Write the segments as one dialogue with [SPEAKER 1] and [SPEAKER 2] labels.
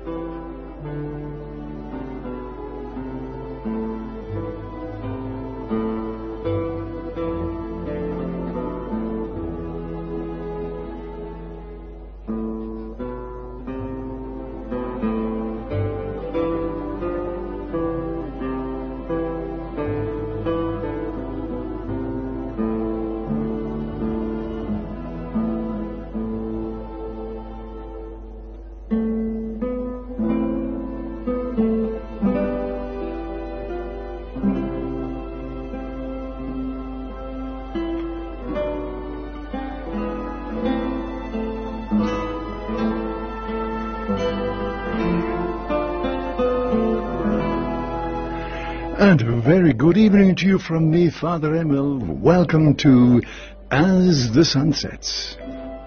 [SPEAKER 1] And a very good evening to you from me, Father Emil. Welcome to As the Sun Sets.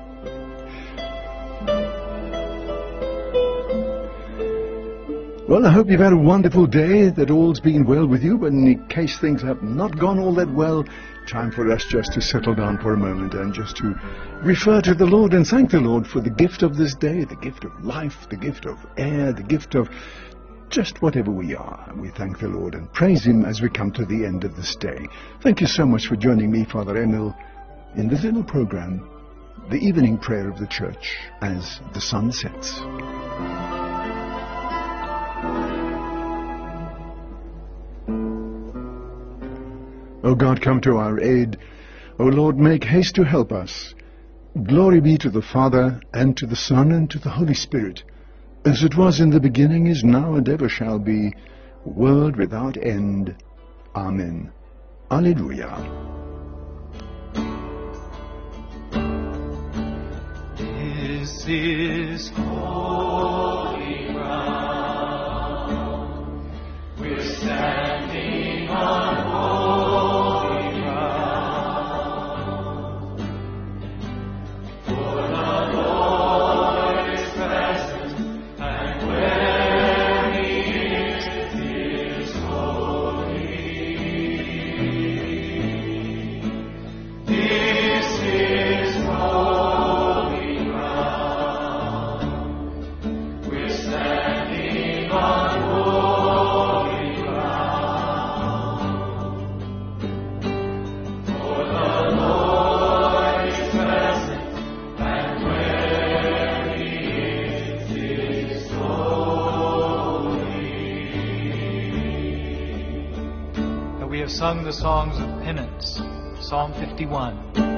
[SPEAKER 1] Well, I hope you've had a wonderful day, that all's been well with you, but in case things have not gone all that well, time for us just to settle down for a moment and just to refer to the Lord and thank the Lord for the gift of this day, the gift of life, the gift of air, the gift of just whatever we are. We thank the Lord and praise Him as we come to the end of this day. Thank you so much for joining me, Father Emil, in this little program, the evening prayer of the church, As the Sun Sets. O God, come to our aid. O Lord, make haste to help us. Glory be to the Father, and to the Son, and to the Holy Spirit, as it was in the beginning, is now, and ever shall be, world without end. Amen. Alleluia.
[SPEAKER 2] This is holy ground. We're standing on holy ground. For the Lord is present, and where He is holy. This is holy ground. We're standing on holy ground. For the Lord is present, and where He is holy. Now we have sung the songs of penance, Psalm 51.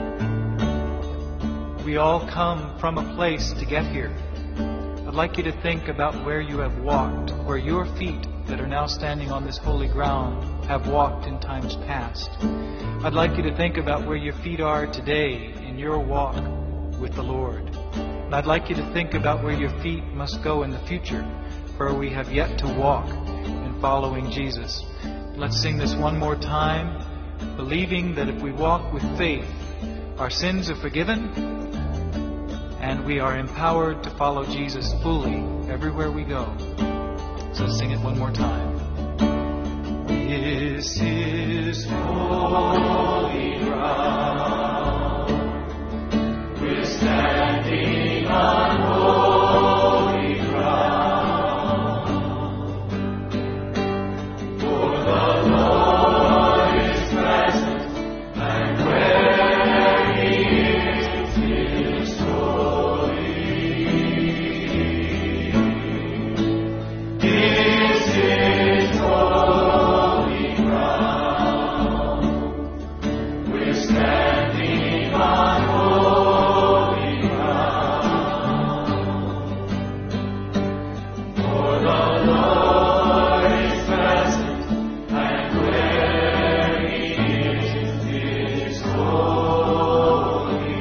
[SPEAKER 2] We all come from a place to get here. I'd like you to think about where you have walked, where your feet that are now standing on this holy ground have walked in times past. I'd like you to think about where your feet are today in your walk with the Lord. And I'd like you to think about where your feet must go in the future, where we have yet to walk in following Jesus. Let's sing this one more time, believing that if we walk with faith, our sins are forgiven, and we are empowered to follow Jesus fully everywhere we go. So sing it one more time. This is holy ground. We're standing on holy ground. For the Lord is present, and where He is holy. This is holy ground. We're standing on holy ground. For the Lord is present, and where He is holy.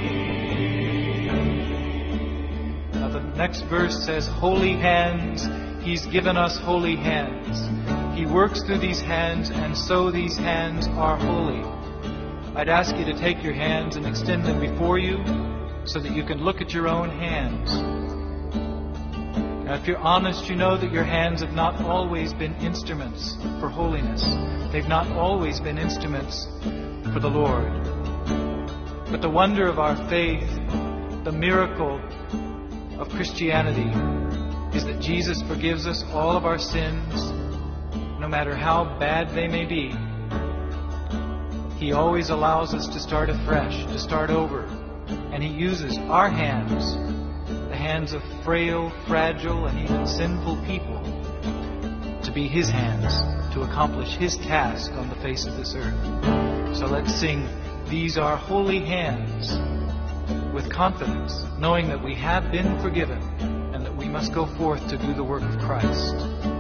[SPEAKER 2] Now the next verse says, holy hands, He's given us holy hands. He works through these hands, and so these hands are holy. I'd ask you to take your hands and extend them before you so that you can look at your own hands. Now, if you're honest, you know that your hands have not always been instruments for holiness. They've not always been instruments for the Lord. But the wonder of our faith, the miracle of Christianity, is that Jesus forgives us all of our sins, no matter how bad they may be. He always allows us to start afresh, to start over. And He uses our hands, the hands of frail, fragile, and even sinful people, to be His hands, to accomplish His task on the face of this earth. So let's sing, "These are holy hands," with confidence, knowing that we have been forgiven and that we must go forth to do the work of Christ.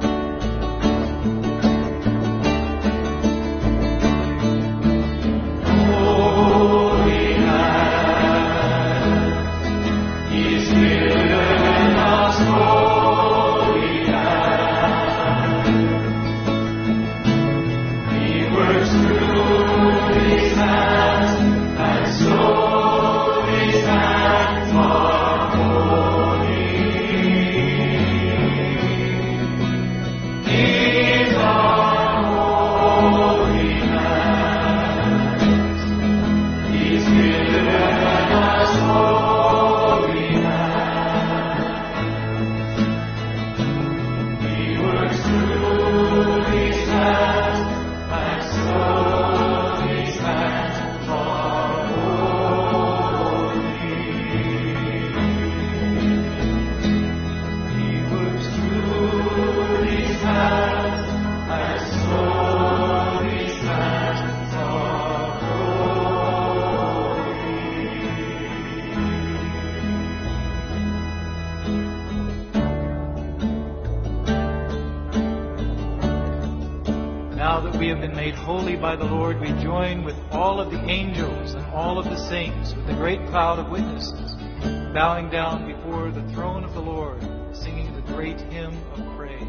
[SPEAKER 2] Now that we have been made holy by the Lord, we join with all of the angels and all of the saints with a great cloud of witnesses, bowing down before the throne of the Lord, singing the great hymn of praise.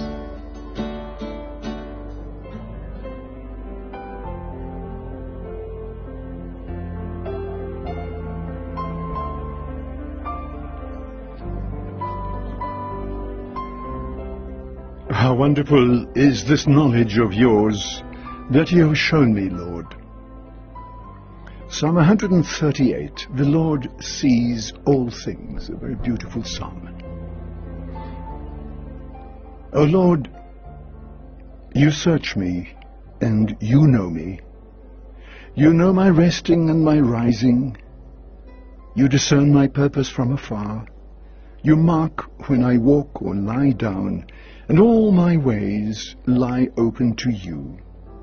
[SPEAKER 1] How wonderful is this knowledge of yours that you have shown me, Lord. Psalm 138, the Lord sees all things, a very beautiful psalm. O Lord, you search me, and you know me. You know my resting and my rising. You discern my purpose from afar. You mark when I walk or lie down, and all my ways lie open to you.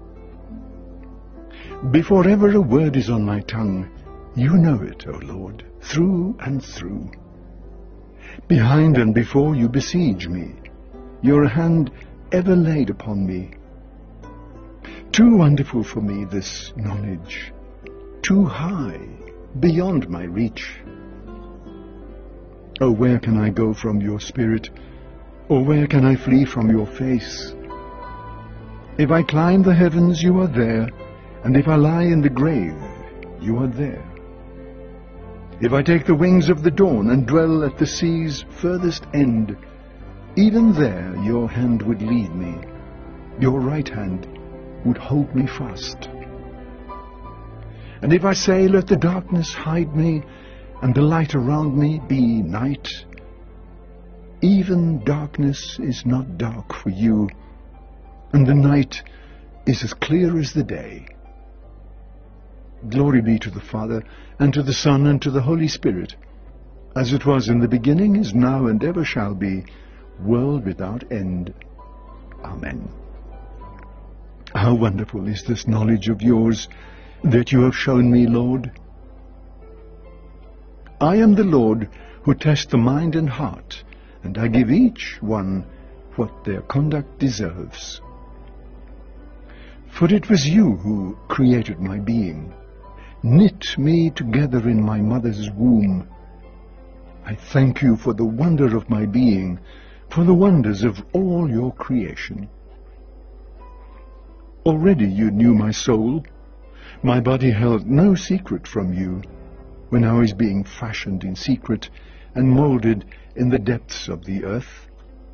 [SPEAKER 1] Before ever a word is on my tongue, you know it, O Lord, through and through. Behind and before you besiege me, your hand ever laid upon me. Too wonderful for me this knowledge, too high, beyond my reach. Oh, where can I go from your spirit? Or where can I flee from your face? If I climb the heavens, you are there, and if I lie in the grave, you are there. If I take the wings of the dawn and dwell at the sea's furthest end, even there your hand would lead me, your right hand would hold me fast. And if I say, let the darkness hide me, and the light around me be night, even darkness is not dark for you, and the night is as clear as the day. Glory be to the Father, and to the Son, and to the Holy Spirit, as it was in the beginning, is now, and ever shall be, world without end. Amen. How wonderful is this knowledge of yours that you have shown me, Lord. I am the Lord who test the mind and heart, and I give each one what their conduct deserves. For it was you who created my being, knit me together in my mother's womb. I thank you for the wonder of my being, for the wonders of all your creation. Already you knew my soul. My body held no secret from you, when I was being fashioned in secret and molded in the depths of the earth.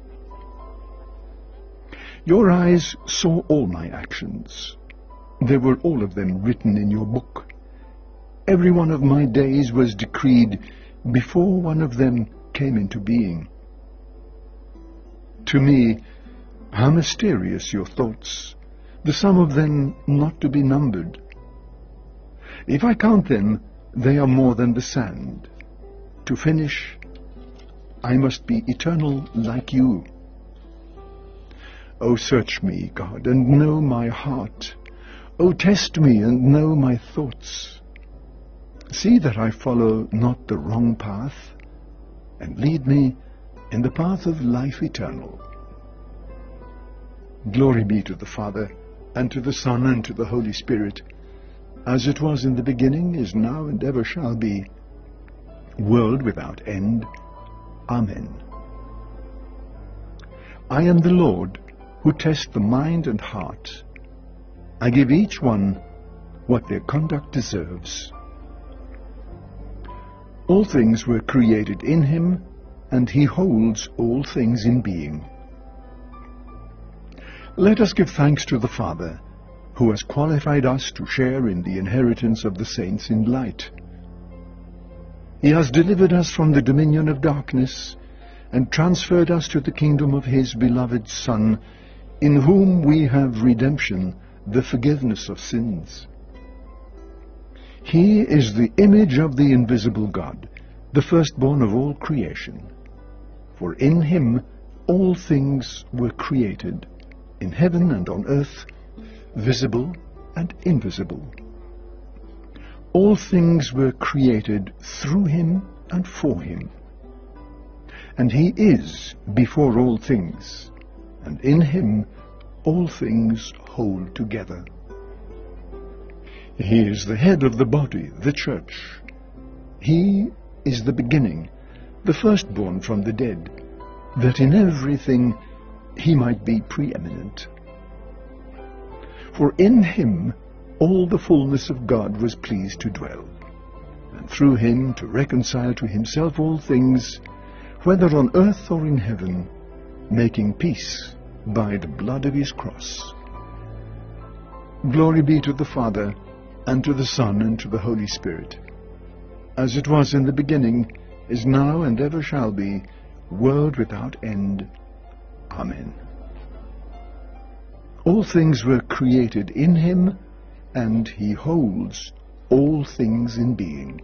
[SPEAKER 1] Your eyes saw all my actions. They were all of them written in your book. Every one of my days was decreed before one of them came into being. To me, how mysterious your thoughts, the sum of them not to be numbered. If I count them, they are more than the sand. To finish, I must be eternal like you. O search me, God, and know my heart. O test me and know my thoughts. See that I follow not the wrong path, and lead me in the path of life eternal. Glory be to the Father, and to the Son, and to the Holy Spirit, as it was in the beginning, is now, and ever shall be, world without end. Amen. I am the Lord, who test the mind and heart. I give each one what their conduct deserves. All things were created in him, and he holds all things in being. Let us give thanks to the Father, who has qualified us to share in the inheritance of the saints in light. He has delivered us from the dominion of darkness, and transferred us to the kingdom of his beloved Son, in whom we have redemption, the forgiveness of sins. He is the image of the invisible God, the firstborn of all creation. For in him all things were created, in heaven and on earth, visible and invisible. All things were created through him and for him. And he is before all things, and in him all things hold together. He is the head of the body, the church. He is the beginning, the firstborn from the dead, that in everything he might be preeminent. For in him all the fullness of God was pleased to dwell, and through him to reconcile to himself all things, whether on earth or in heaven, making peace by the blood of his cross. Glory be to the Father, and to the Son, and to the Holy Spirit, as it was in the beginning, is now, and ever shall be, world without end. Amen. All things were created in him, and he holds all things in being.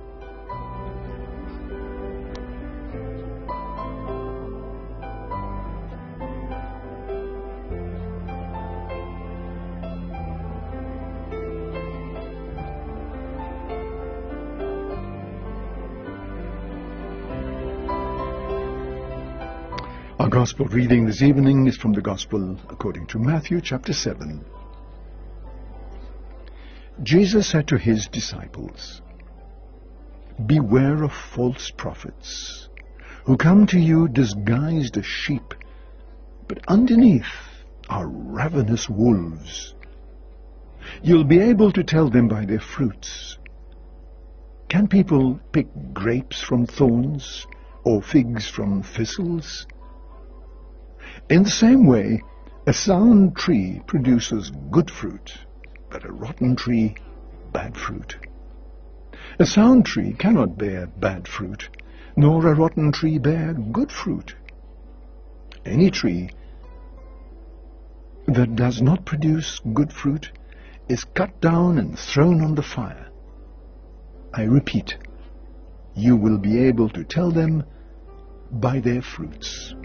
[SPEAKER 1] Our Gospel reading this evening is from the Gospel according to Matthew chapter 7. Jesus said to his disciples, "Beware of false prophets, who come to you disguised as sheep, but underneath are ravenous wolves. You'll be able to tell them by their fruits. Can people pick grapes from thorns, or figs from thistles? In the same way, a sound tree produces good fruit, but a rotten tree, bad fruit. A sound tree cannot bear bad fruit, nor a rotten tree bear good fruit. Any tree that does not produce good fruit is cut down and thrown on the fire. I repeat, you will be able to tell them by their fruits."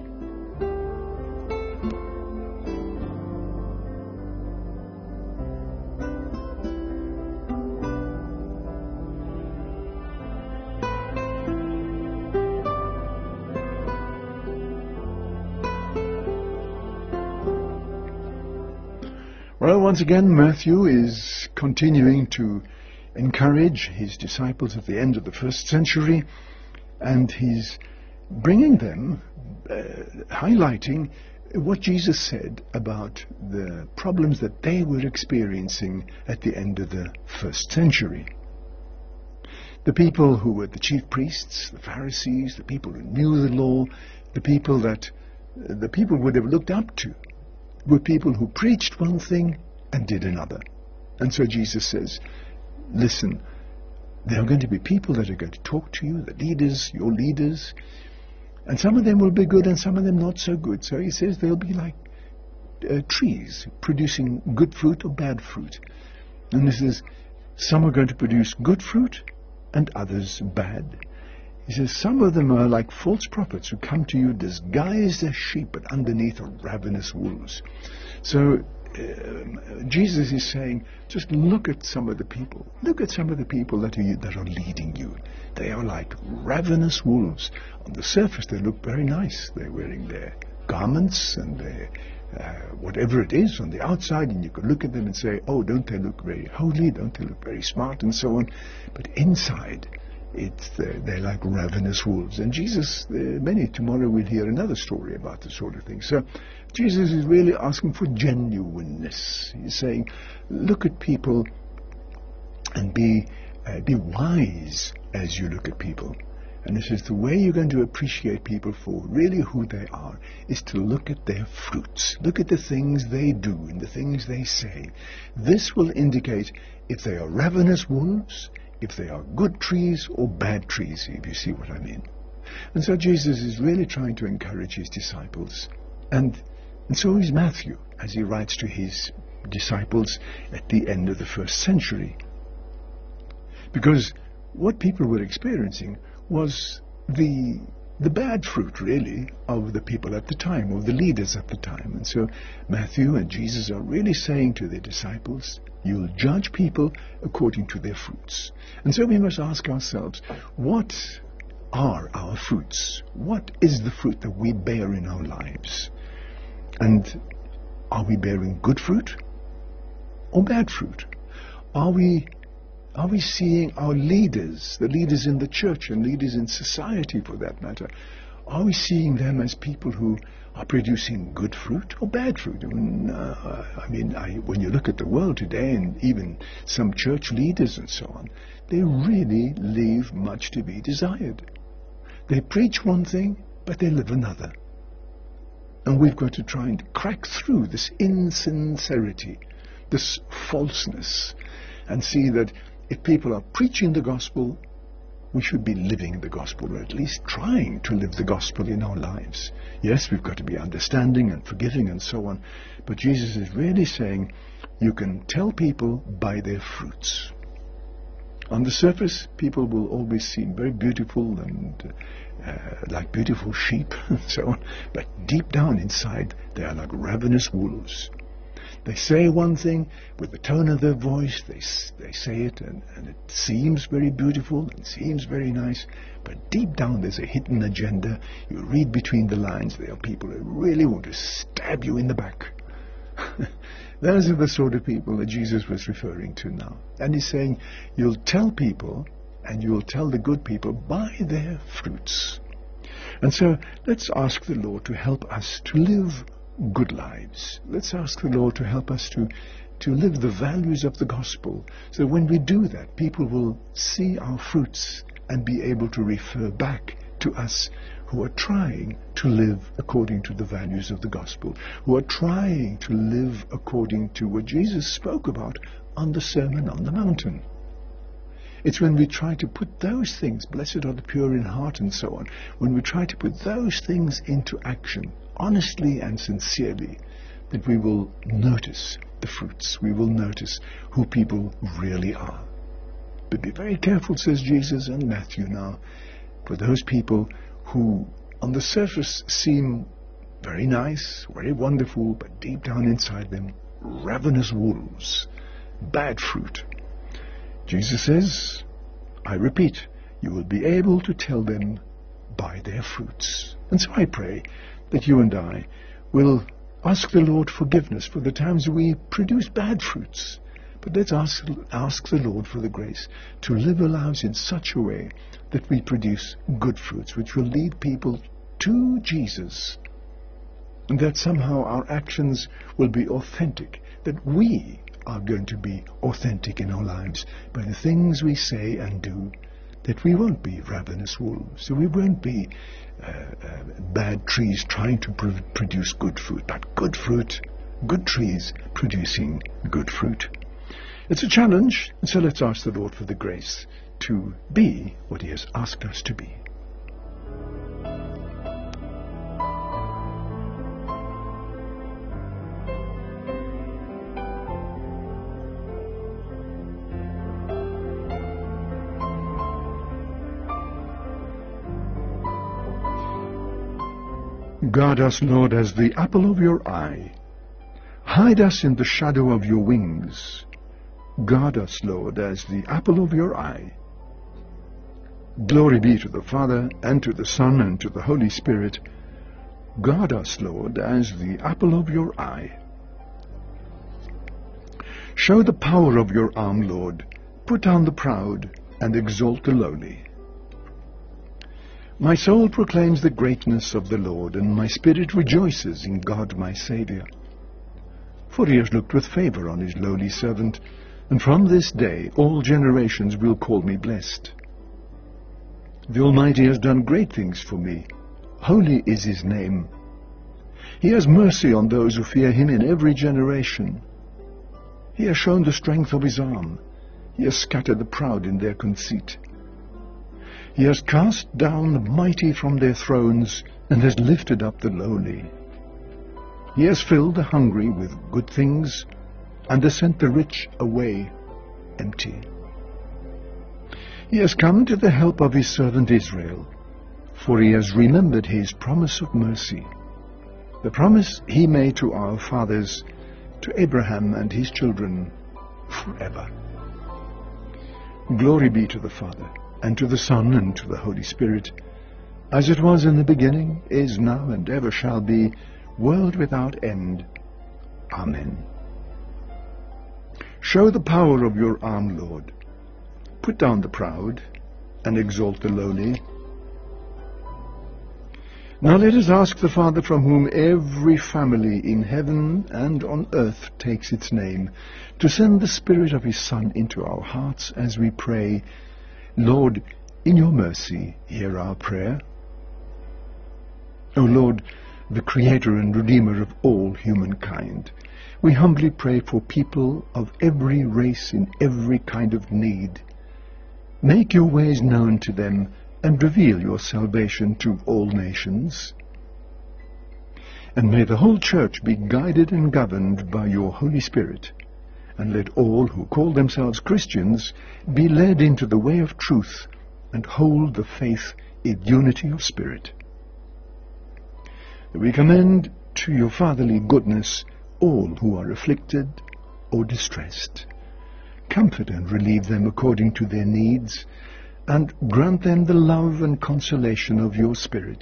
[SPEAKER 1] Well, once again, Matthew is continuing to encourage his disciples at the end of the first century, and he's bringing them, highlighting what Jesus said about the problems that they were experiencing at the end of the first century. The people who were the chief priests, the Pharisees, the people who knew the law, the people that the people would have looked up to, were people who preached one thing and did another. And so Jesus says, listen, there are going to be people that are going to talk to you, the leaders, your leaders, And some of them will be good and some of them not so good. So he says they'll be like trees producing good fruit or bad fruit. And he says some are going to produce good fruit and others bad. He says some of them are like false prophets who come to you disguised as sheep, but underneath are ravenous wolves. So Jesus is saying, just look at some of the people. Look at some of the people that are leading you. They are like ravenous wolves. On the surface they look very nice. They're wearing their garments and their whatever it is on the outside, and you can look at them and say, oh, don't they look very holy? Don't they look very smart? And so on. But inside, they're like ravenous wolves. And Jesus, tomorrow we'll hear another story about this sort of thing. So Jesus is really asking for genuineness. He's saying, look at people and be wise as you look at people. And this is the way you're going to appreciate people for really who they are, is to look at their fruits. Look at the things they do and the things they say. This will indicate if they are ravenous wolves, if they are good trees or bad trees, if you see what I mean. And so Jesus is really trying to encourage his disciples. And so is Matthew, as he writes to his disciples at the end of the first century. Because what people were experiencing was the bad fruit, really, of the people at the time, of the leaders at the time. And so Matthew and Jesus are really saying to their disciples, you'll judge people according to their fruits. And so we must ask ourselves, what are our fruits? What is the fruit that we bear in our lives? And are we bearing good fruit or bad fruit? Are we seeing our leaders, the leaders in the church and leaders in society for that matter, are we seeing them as people who are producing good fruit or bad fruit? When you look at the world today and even some church leaders and so on, they really leave much to be desired. They preach one thing, but they live another. And we've got to try and crack through this insincerity, this falseness, and see that if people are preaching the gospel, we should be living the gospel, or at least trying to live the gospel in our lives. Yes, we've got to be understanding and forgiving and so on, but Jesus is really saying you can tell people by their fruits. On the surface, people will always seem very beautiful and like beautiful sheep and so on, but deep down inside, they are like ravenous wolves. They say one thing with the tone of their voice, they say it and it seems very beautiful and seems very nice, but deep down there's a hidden agenda. You read between the lines, there are people who really want to stab you in the back. Those are the sort of people that Jesus was referring to now. And he's saying, you'll tell people, and you'll tell the good people by their fruits. And so let's ask the Lord to help us to live good lives. Let's ask the Lord to help us to live the values of the gospel, so when we do that, people will see our fruits and be able to refer back to us who are trying to live according to the values of the gospel, who are trying to live according to what Jesus spoke about on the Sermon on the Mountain. It's when we try to put those things, blessed are the pure in heart and so on, when we try to put those things into action, honestly and sincerely, that we will notice the fruits. We will notice who people really are. But be very careful, says Jesus and Matthew now, for those people who on the surface seem very nice, very wonderful, but deep down inside them, ravenous wolves, bad fruit. Jesus says, I repeat, you will be able to tell them by their fruits. And so I pray that you and I will ask the Lord forgiveness for the times we produce bad fruits. But let's ask the Lord for the grace to live our lives in such a way that we produce good fruits, which will lead people to Jesus. And that somehow our actions will be authentic, that we are going to be authentic in our lives by the things we say and do, that we won't be ravenous wolves, so we won't be bad trees trying to produce good fruit, but good fruit, good trees producing good fruit. It's a challenge, and so let's ask the Lord for the grace to be what He has asked us to be. Guard us, Lord, as the apple of your eye. Hide us in the shadow of your wings. Guard us, Lord, as the apple of your eye. Glory be to the Father, and to the Son, and to the Holy Spirit. Guard us, Lord, as the apple of your eye. Show the power of your arm, Lord. Put down the proud, and exalt the lowly. My soul proclaims the greatness of the Lord, and my spirit rejoices in God my Saviour. For he has looked with favour on his lowly servant, and from this day all generations will call me blessed. The Almighty has done great things for me. Holy is his name. He has mercy on those who fear him in every generation. He has shown the strength of his arm. He has scattered the proud in their conceit. He has cast down the mighty from their thrones, and has lifted up the lowly. He has filled the hungry with good things, and has sent the rich away empty. He has come to the help of his servant Israel, for he has remembered his promise of mercy, the promise he made to our fathers, to Abraham and his children forever. Glory be to the Father, and to the Son, and to the Holy Spirit, as it was in the beginning, is now, and ever shall be, world without end. Amen. Show the power of your arm, Lord. Put down the proud, and exalt the lowly. Now let us ask the Father, from whom every family in heaven and on earth takes its name, to send the Spirit of his Son into our hearts as we pray. Lord, in your mercy, hear our prayer. O Lord, the Creator and Redeemer of all humankind, we humbly pray for people of every race in every kind of need. Make your ways known to them, and reveal your salvation to all nations. And may the whole Church be guided and governed by your Holy Spirit, and let all who call themselves Christians be led into the way of truth, and hold the faith in unity of spirit. We commend to your fatherly goodness all who are afflicted or distressed. Comfort and relieve them according to their needs, and grant them the love and consolation of your Spirit.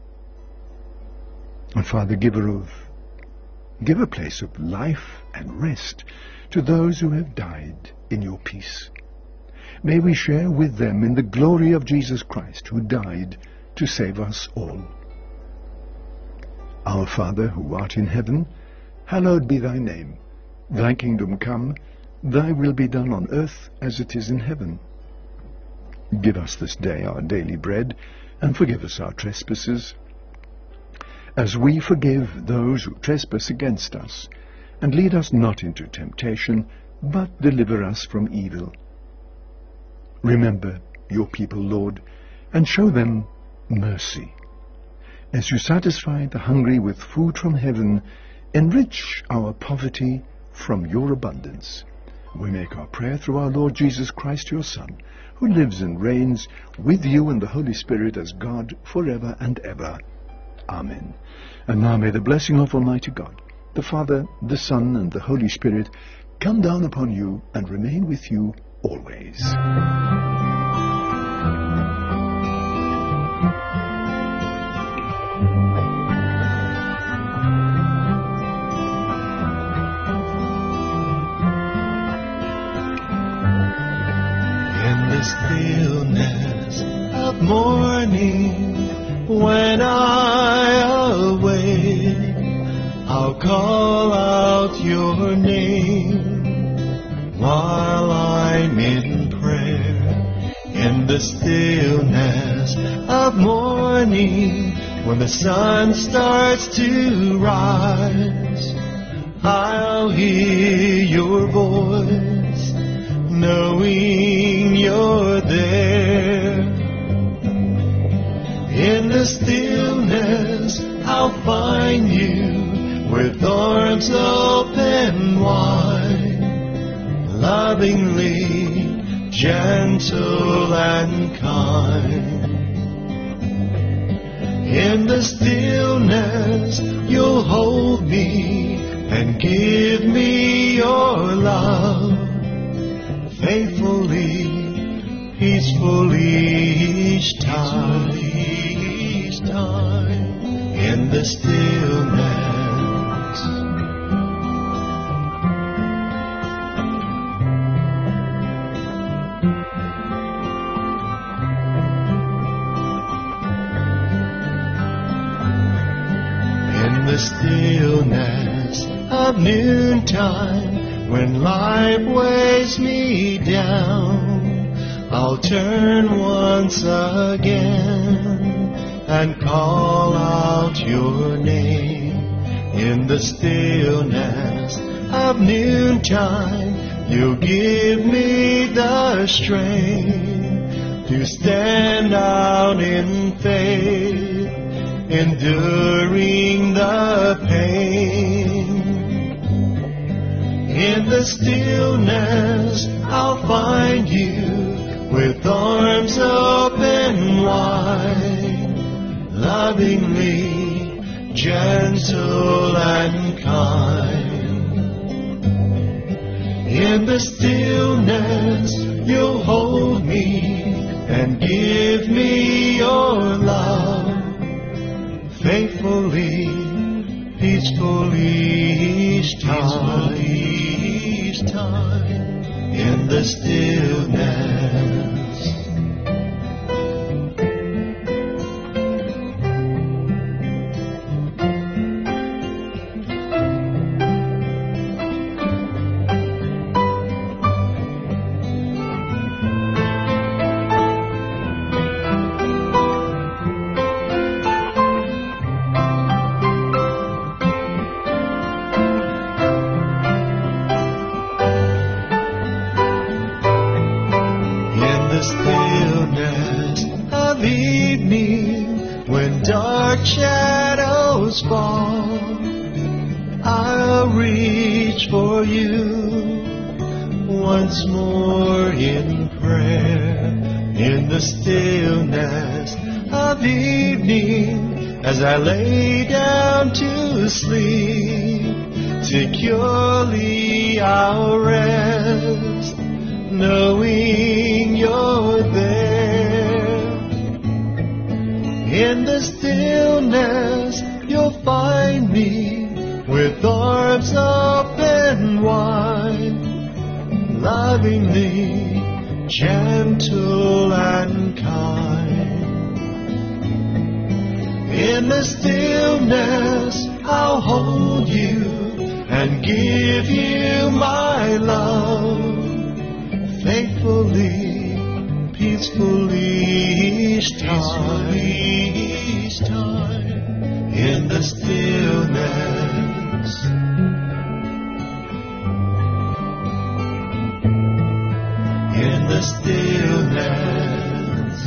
[SPEAKER 1] And Father, give a place of life and rest to those who have died in your peace. May we share with them in the glory of Jesus Christ, who died to save us all. Our Father, who art in heaven, hallowed be thy name. Thy kingdom come, thy will be done on earth as it is in heaven. Give us this day our daily bread, and forgive us our trespasses, as we forgive those who trespass against us. And lead us not into temptation, but deliver us from evil. Remember your people, Lord, and show them mercy. As you satisfy the hungry with food from heaven, enrich our poverty from your abundance. We make our prayer through our Lord Jesus Christ, your Son, who lives and reigns with you and the Holy Spirit as God forever and ever. Amen. And now may the blessing of Almighty God, the Father, the Son, and the Holy Spirit come down upon you and remain with you always.
[SPEAKER 3] Stillness of morning, when I awake, I'll call out your name while I'm in prayer. In the stillness of morning, when the sun starts to rise, I'll hear your voice, knowing you're there. In the stillness I'll find you, with arms open wide, lovingly gentle and kind. In the stillness stillness you'll hold me and give me your love. Faithfully, peacefully each time, in the stillness. In the stillness of noontime, when life weighs me down, I'll turn once again and call out your name. In the stillness of noontime, you'll give me the strength to stand out in faith, enduring the pain. In the stillness I'll find you with arms open wide, lovingly, gentle and kind. In the stillness you'll hold me and give me your love. Faithfully, peacefully each time, in the stillness. Stillness of evening, when dark shadows fall, I'll reach for you once more in prayer. In the stillness of evening, as I lay down to sleep, securely I'll rest, knowing you're there. In the stillness you'll find me with arms open wide, lovingly, gentle and kind. In the stillness I'll hold you and give you my love. Faithfully, peacefully each time, in the stillness. In the stillness.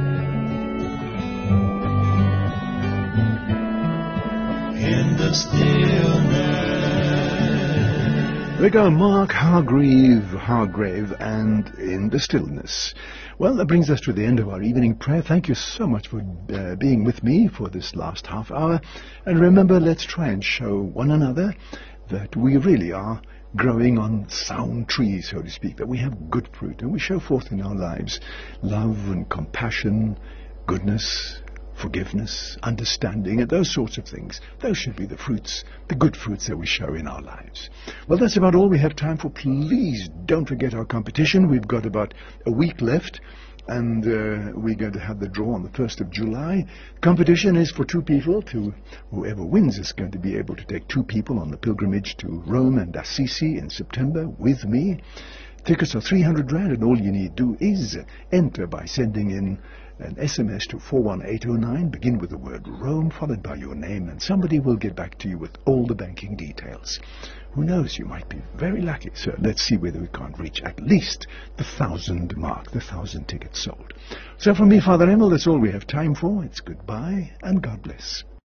[SPEAKER 3] In the stillness.
[SPEAKER 1] There we go, Mark Hargrave, and In the Stillness. Well, that brings us to the end of our evening prayer. Thank you so much for being with me for this last half hour. And remember, let's try and show one another that we really are growing on sound trees, so to speak, that we have good fruit, and we show forth in our lives love and compassion, goodness, forgiveness, understanding, and those sorts of things. Those should be the fruits, the good fruits that we show in our lives. Well, that's about all we have time for. Please don't forget our competition. We've got about a week left, and we're going to have the draw on the 1st of July. Competition is for 2 people. Whoever wins is going to be able to take 2 people on the pilgrimage to Rome and Assisi in September with me. Tickets are 300 Rand, and all you need to do is enter by sending in an SMS to 41809, begin with the word Rome, followed by your name, and somebody will get back to you with all the banking details. Who knows, you might be very lucky. So let's see whether we can't reach at least the 1,000 mark, the 1,000 tickets sold. So from me, Father Emil, that's all we have time for. It's goodbye, and God bless.